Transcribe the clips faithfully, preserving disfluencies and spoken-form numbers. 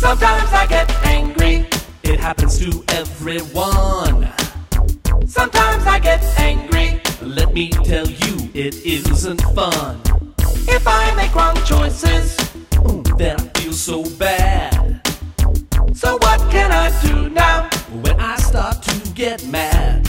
Sometimes I get angry. It happens to everyone. Sometimes I get angry. Let me tell you, it isn't fun. If I make wrong choices, Then I feel so bad. so what can I do now? When I start to get mad,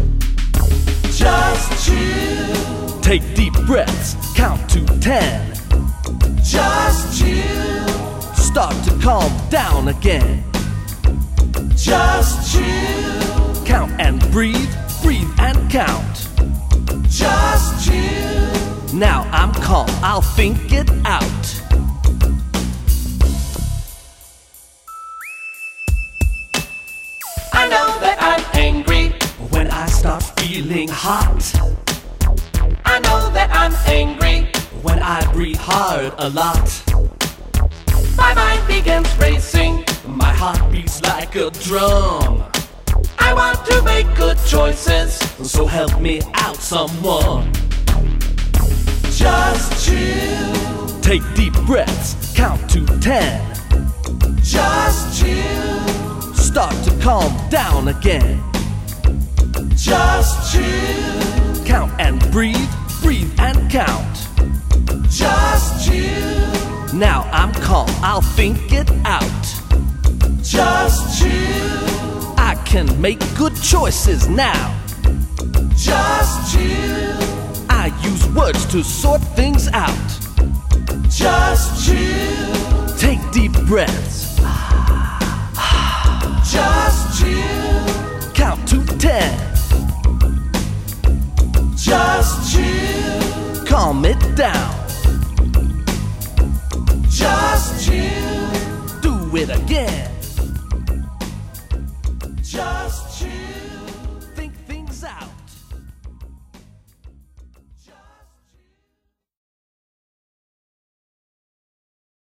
Just chill, take deep breaths, count to ten. just chill, Start to calm down again. just chill, Count and breathe, breathe and count. just chill. Now I'm calm, I'll think it out. I know that I'm angry. When I start feeling hot, I know that I'm angry. when I breathe hard a lot, My mind begins racing. my heart beats like a drum. I want to make good choices. So help me out, someone. Just chill, Take deep breaths, count to ten. just chill, Start to calm down again. just chill, Count and breathe, breathe and count. just chill, Now I'm calm, I'll think it out. just chill, I can make good choices now. just chill, I use words to sort things out. just chill, Take deep breaths, just chill, count to ten. just chill, Calm it down, just chill. do it again.